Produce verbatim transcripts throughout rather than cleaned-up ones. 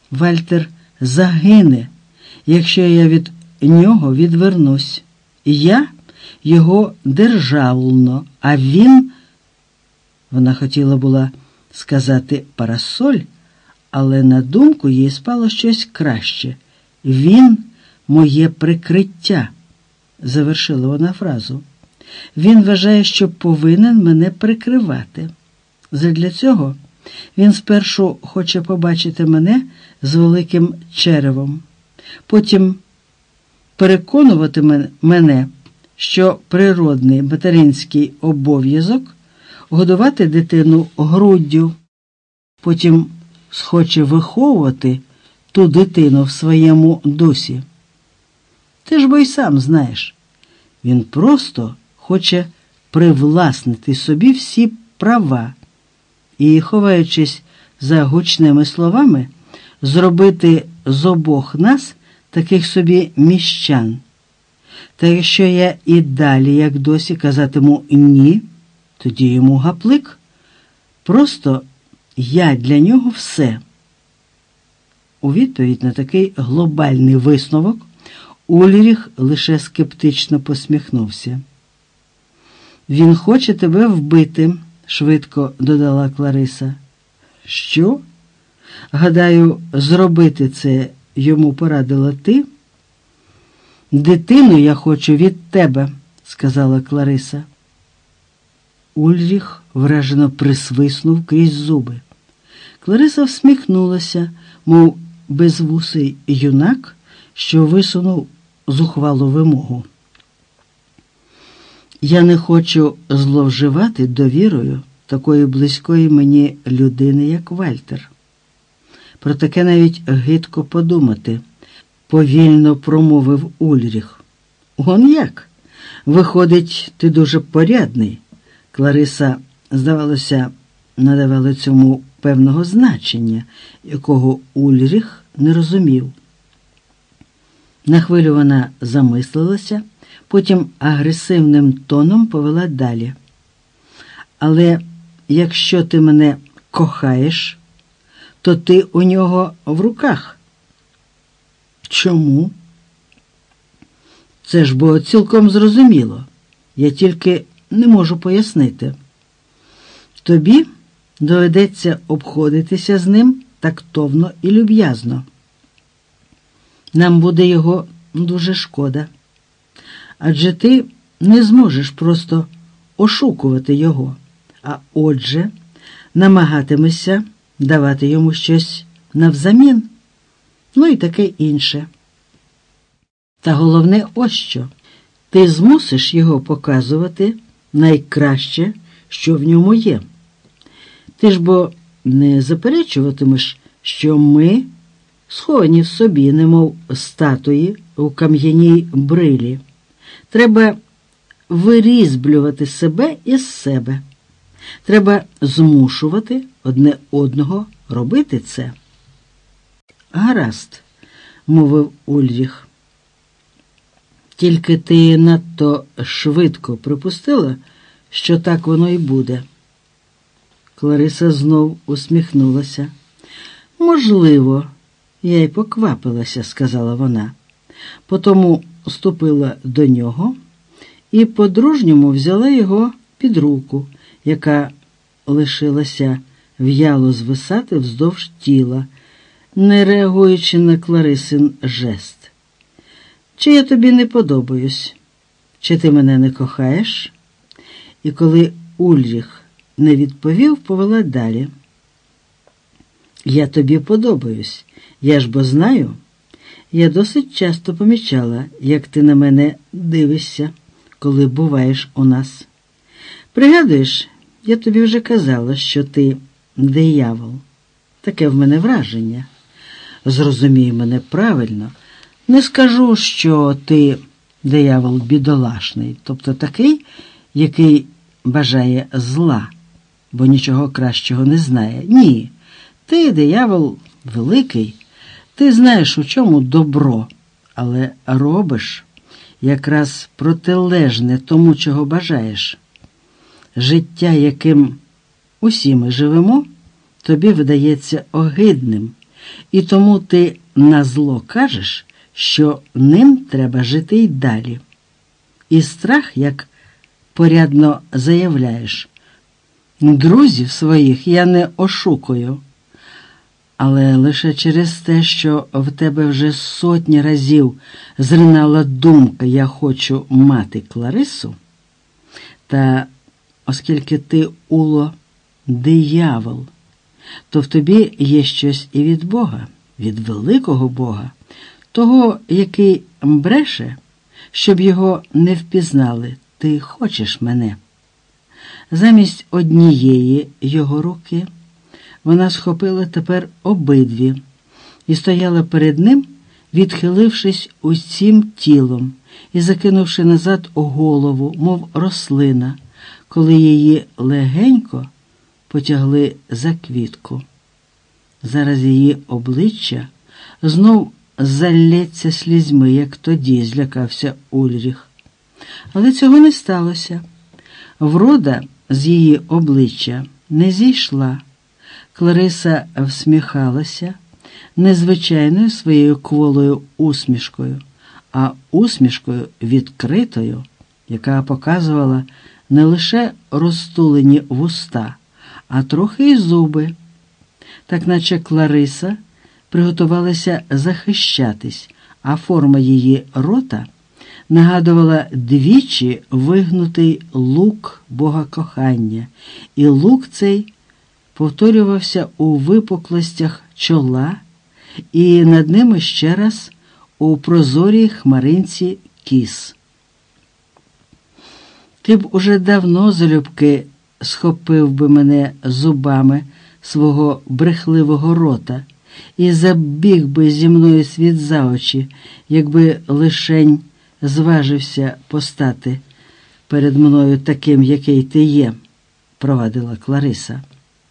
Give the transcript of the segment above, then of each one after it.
Вальтер загине, якщо я від нього відвернусь. Я його державно, а він... Вона хотіла була сказати парасоль, але на думку їй спало щось краще. Він – моє прикриття, завершила вона фразу. Він вважає, що повинен мене прикривати. Задля цього він спершу хоче побачити мене з великим черевом, потім переконуватиме мене, що природний материнський обов'язок годувати дитину груддю, потім схоче виховувати ту дитину в своєму дусі. Ти ж бо й сам знаєш, він просто хоче привласнити собі всі права і, ховаючись за гучними словами, зробити з обох нас таких собі міщан. Та якщо я і далі, як досі, казатиму «ні», тоді йому гаплик. Просто я для нього все. У відповідь на такий глобальний висновок Ульріх лише скептично посміхнувся. «Він хоче тебе вбити», – швидко додала Клариса. «Що? Гадаю, зробити це йому порадила ти?» «Дитину я хочу від тебе», – сказала Клариса. Ульріх вражено присвиснув крізь зуби. Клариса всміхнулася, мов безвусий юнак, що висунув зухвалу вимогу. «Я не хочу зловживати довірою такої близької мені людини, як Вальтер. Про таке навіть гидко подумати», – повільно промовив Ульріх. «Он як? Виходить, ти дуже порядний». Клариса, здавалося, надавала цьому певного значення, якого Ульріх не розумів. На хвилю вона замислилася, потім агресивним тоном повела далі. «Але якщо ти мене кохаєш, то ти у нього в руках». «Чому?» «Це ж бо цілком зрозуміло. Я тільки не можу пояснити. Тобі доведеться обходитися з ним тактовно і люб'язно. Нам буде його дуже шкода. Адже ти не зможеш просто ошукувати його, а отже намагатимешся давати йому щось навзамін, ну і таке інше. Та головне ось що. Ти змусиш його показувати найкраще, що в ньому є. Ти ж бо не заперечуватимеш, що ми сховані в собі, немов статуї у кам'яній брилі. Треба вирізблювати себе із себе. Треба змушувати одне одного робити це». «Гаразд», – мовив Ульріх. «Тільки ти надто швидко припустила, що так воно і буде». Клариса знов усміхнулася. «Можливо, я й поквапилася», – сказала вона. Потому ступила до нього і по-дружньому взяла його під руку, яка лишилася в'яло звисати вздовж тіла, не реагуючи на Кларисин жест. «Чи я тобі не подобаюсь? Чи ти мене не кохаєш?» І коли Ульріх не відповів, повела далі. «Я тобі подобаюсь. Я ж бо знаю. Я досить часто помічала, як ти на мене дивишся, коли буваєш у нас. Пригадуєш, я тобі вже казала, що ти диявол. Таке в мене враження. Зрозумій мене правильно. Не скажу, що ти диявол бідолашний, тобто такий, який бажає зла, бо нічого кращого не знає. Ні, ти диявол великий, ти знаєш, у чому добро, але робиш якраз протилежне тому, чого бажаєш. Життя, яким усі ми живемо, тобі видається огидним, і тому ти назло кажеш, що ним треба жити й далі. І страх, як порядно заявляєш, друзів своїх я не ошукую, але лише через те, що в тебе вже сотні разів зринала думка «я хочу мати Кларису», та оскільки ти, Уло, диявол, то в тобі є щось і від Бога, від великого Бога, того, який бреше, щоб його не впізнали. Ти хочеш мене. Замість однієї його руки вона схопила тепер обидві і стояла перед ним, відхилившись усім тілом і закинувши назад голову, мов рослина, коли її легенько потягли за квітку. Зараз її обличчя знов залється слізьми, як тоді злякався Ульріх. Але цього не сталося. Врода з її обличчя не зійшла. Клариса всміхалася незвичайною своєю кволою усмішкою, а усмішкою відкритою, яка показувала не лише розтулені вуста, а трохи й зуби. Так наче Клариса приготувалася захищатись, а форма її рота нагадувала двічі вигнутий лук Бога кохання, і лук цей повторювався у випуклостях чола і над ними ще раз у прозорій хмаринці кіс. Ти б уже давно, залюбки, схопив би мене зубами свого брехливого рота і забіг би зі мною світ за очі, якби лишень зважився постати перед мною таким, який ти є, провадила Клариса.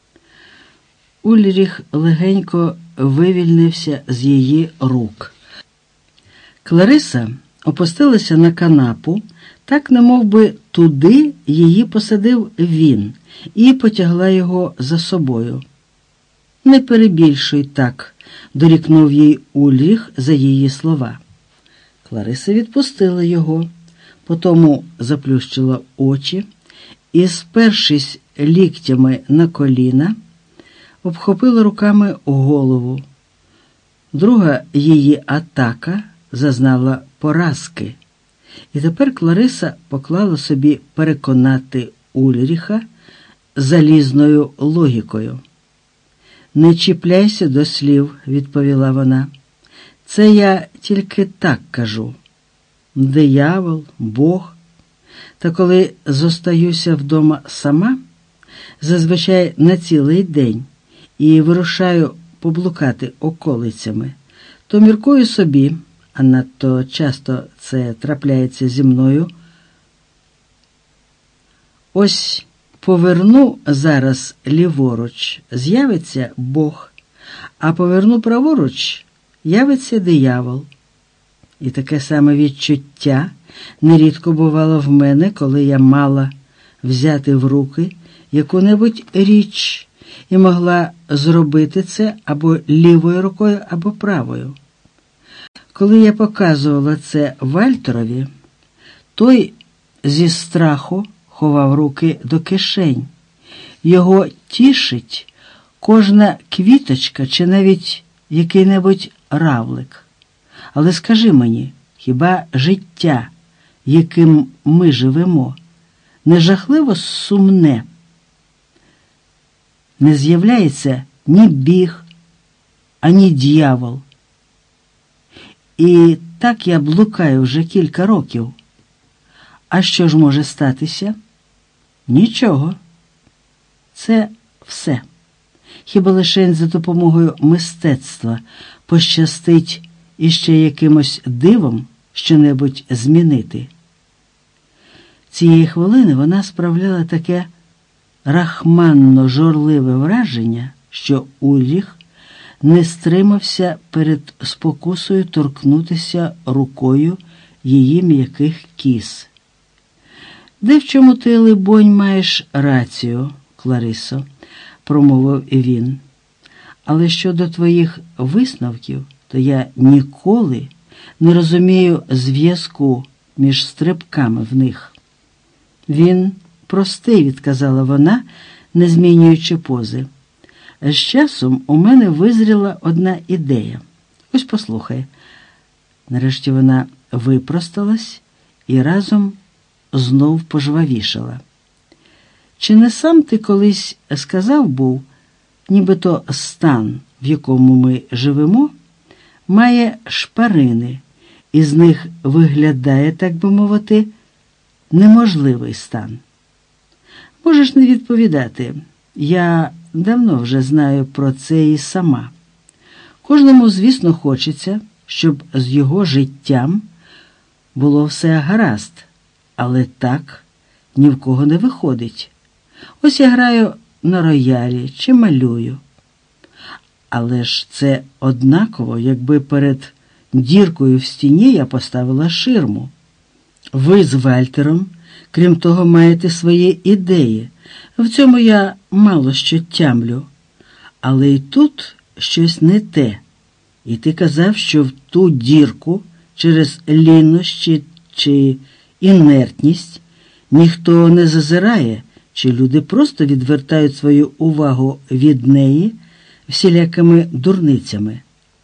Ульріх легенько вивільнився з її рук. Клариса опустилася на канапу, так немов би туди її посадив він, і потягла його за собою. «Не перебільшуй так», – дорікнув їй Ульріх за її слова. Клариса відпустила його, потому заплющила очі і, спершись ліктями на коліна, обхопила руками голову. Друга її атака зазнала поразки, і тепер Клариса поклала собі переконати Ульріха залізною логікою. «Не чіпляйся до слів», – відповіла вона. «Це я тільки так кажу. Диявол, Бог. Та коли зостаюся вдома сама, зазвичай на цілий день, і вирушаю поблукати околицями, то міркую собі, а надто часто це трапляється зі мною, ось поверну зараз ліворуч, з'явиться Бог, а поверну праворуч, явиться диявол. І таке саме відчуття нерідко бувало в мене, коли я мала взяти в руки яку-небудь річ і могла зробити це або лівою рукою, або правою. Коли я показувала це Вальтерові, той зі страху ховав руки до кишень. Його тішить кожна квіточка чи навіть який-небудь равлик. Але скажи мені, хіба життя, яким ми живемо, не жахливо сумне? Не з'являється ні біг, ані дьявол. І так я блукаю вже кілька років. А що ж може статися? Нічого. Це все. Хіба лише за допомогою мистецтва пощастить іще якимось дивом що-небудь змінити. Цієї хвилини вона справляла таке рахманно-журливе враження, що Ульріх не стримався перед спокусою торкнутися рукою її м'яких кіс. «Де в чому ти, либонь, маєш рацію, Кларисо», – промовив він. Але щодо твоїх висновків, то я ніколи не розумію зв'язку між стрибками в них. Він простий, відказала вона, не змінюючи пози. З часом у мене визріла одна ідея. Ось послухай. Нарешті вона випросталась і разом знов пожвавішала. Чи не сам ти колись сказав був, нібито стан, в якому ми живемо, має шпарини, і з них виглядає, так би мовити, неможливий стан? Можеш не відповідати. Я давно вже знаю про це і сама. Кожному, звісно, хочеться, щоб з його життям було все гаразд, але так ні в кого не виходить. Ось я граю на роялі чи малюю. Але ж це однаково, якби перед діркою в стіні я поставила ширму. Ви з Вальтером, крім того, маєте свої ідеї. В цьому я мало що тямлю. Але й тут щось не те. І ти казав, що в ту дірку через лінощі чи інертність ніхто не зазирає, чи люди просто відвертають свою увагу від неї всілякими дурницями.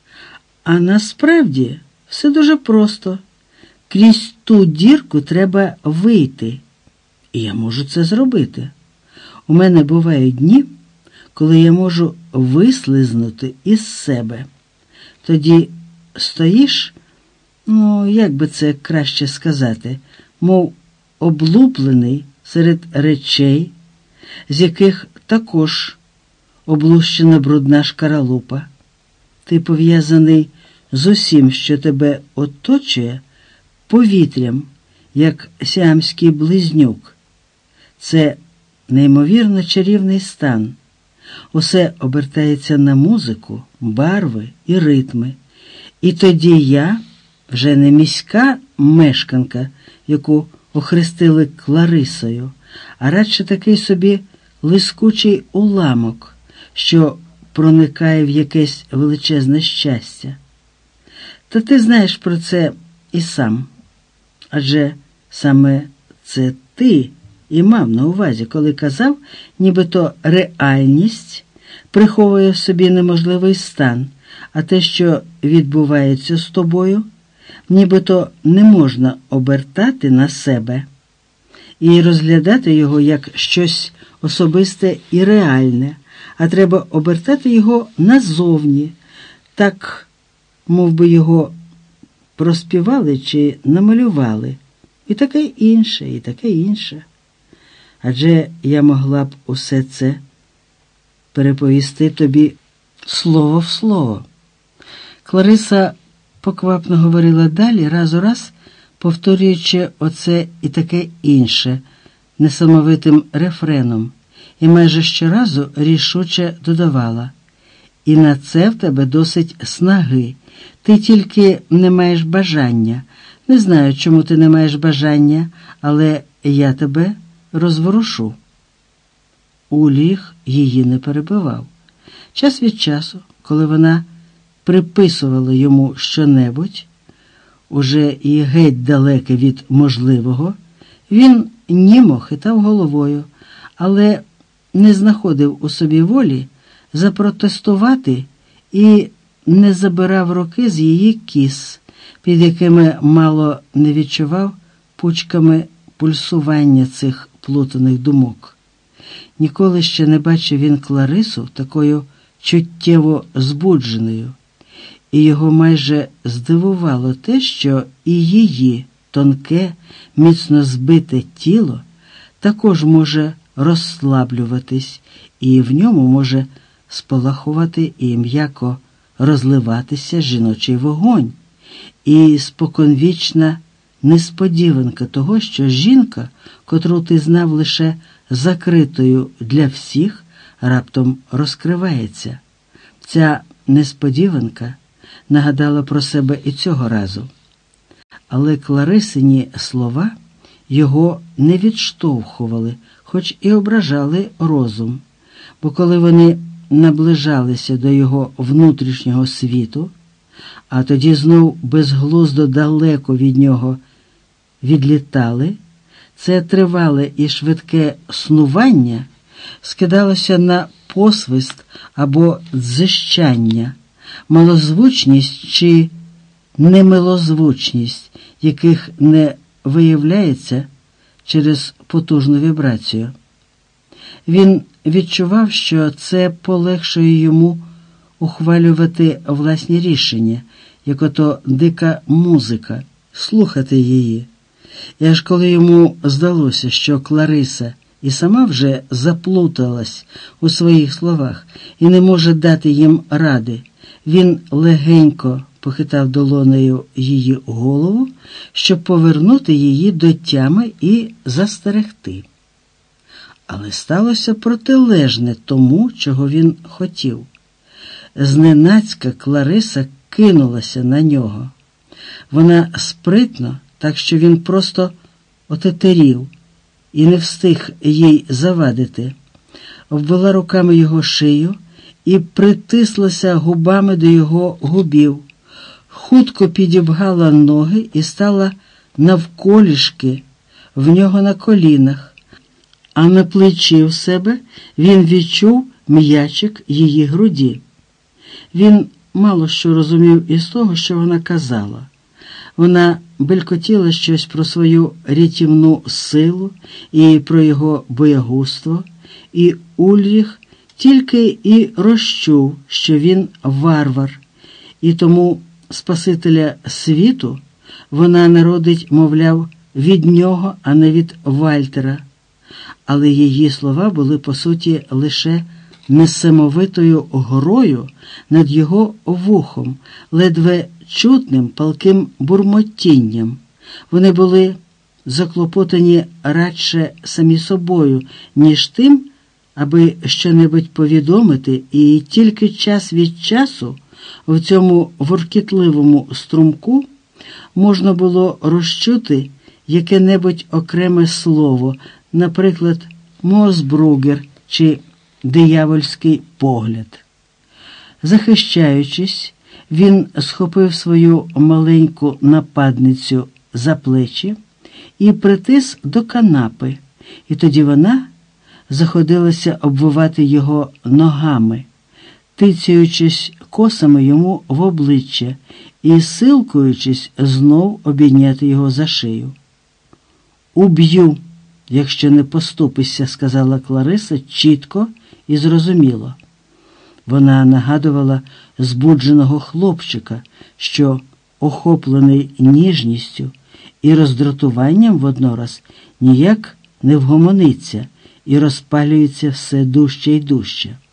А насправді все дуже просто. Крізь ту дірку треба вийти. І я можу це зробити. У мене бувають дні, коли я можу вислизнути із себе. Тоді стоїш, ну, як би це краще сказати, мов облуплений серед речей, з яких також облущена брудна шкаралупа. Ти пов'язаний з усім, що тебе оточує, повітрям, як сіамський близнюк. Це неймовірно чарівний стан. Усе обертається на музику, барви і ритми. І тоді я вже не міська мешканка, яку охрестили Кларисою, а радше такий собі лискучий уламок, що проникає в якесь величезне щастя. Та ти знаєш про це і сам. Адже саме це ти і мав на увазі, коли казав, нібито реальність приховує в собі неможливий стан, а те, що відбувається з тобою, нібито не можна обертати на себе і розглядати його як щось особисте і реальне, а треба обертати його назовні, так, мов би його проспівали чи намалювали, і таке інше, і таке інше. Адже я могла б усе це переповісти тобі слово в слово. Клариса поквапно говорила далі, раз у раз повторюючи оце і таке інше несамовитим рефреном, і майже щоразу рішуче додавала: «І на це в тебе досить снаги. Ти тільки не маєш бажання. Не знаю, чому ти не маєш бажання, але я тебе розворушу». Уліх її не перебивав. Час від часу, коли вона приписувала йому щонебудь, уже і геть далеке від можливого, він німо хитав головою, але не знаходив у собі волі запротестувати і не забирав руки з її кіс, під якими мало не відчував пучками пульсування цих плутаних думок. Ніколи ще не бачив він Кларису такою чуттєво збудженою, і його майже здивувало те, що і її тонке, міцно збите тіло також може розслаблюватись, і в ньому може спалахувати і м'яко розливатися жіночий вогонь, і споконвічна несподіванка того, що жінка, котру ти знав лише закритою для всіх, раптом розкривається. Ця несподіванка нагадала про себе і цього разу. Але Кларисині слова його не відштовхували, хоч і ображали розум, бо коли вони наближалися до його внутрішнього світу, а тоді знов безглуздо далеко від нього відлітали, це тривале і швидке снування скидалося на посвист або дзижчання, малозвучність чи немилозвучність, яких не виявляється через потужну вібрацію. Він відчував, що це полегшує йому ухвалювати власні рішення, як ото дика музика, слухати її. І аж коли йому здалося, що Клариса і сама вже заплуталась у своїх словах і не може дати їм ради, він легенько похитав долонею її голову, щоб повернути її до тями і застерегти. Але сталося протилежне тому, чого він хотів. Зненацька Клариса кинулася на нього. Вона спритно, так що він просто отетерів і не встиг їй завадити, обвела руками його шию і притислася губами до його губів, хутко підібгала ноги і стала навколішки в нього на колінах, а на плечі в себе він відчув м'ячик її груді. Він мало що розумів із того, що вона казала. Вона белькотіла щось про свою рятівну силу і про його боягузтво, і Ульріх тільки і розчув, що він варвар, і тому Спасителя світу вона народить, мовляв, від нього, а не від Вальтера. Але її слова були, по суті, лише несамовитою грою над його вухом, ледве чутним палким бурмотінням. Вони були заклопотані радше самі собою, ніж тим, аби щонебудь повідомити, і тільки час від часу в цьому воркітливому струмку можна було розчути яке-небудь окреме слово, наприклад, Мосбругер чи диявольський погляд. Захищаючись, він схопив свою маленьку нападницю за плечі і притис до канапи, і тоді вона заходилася обвивати його ногами, тицяючись косами йому в обличчя і силкуючись знов обійняти його за шию. «Уб'ю, якщо не поступишся», – сказала Клариса чітко і зрозуміло. Вона нагадувала збудженого хлопчика, що, охоплений ніжністю і роздратуванням воднораз, ніяк не вгомониться і розпалюється все дужче й дужче.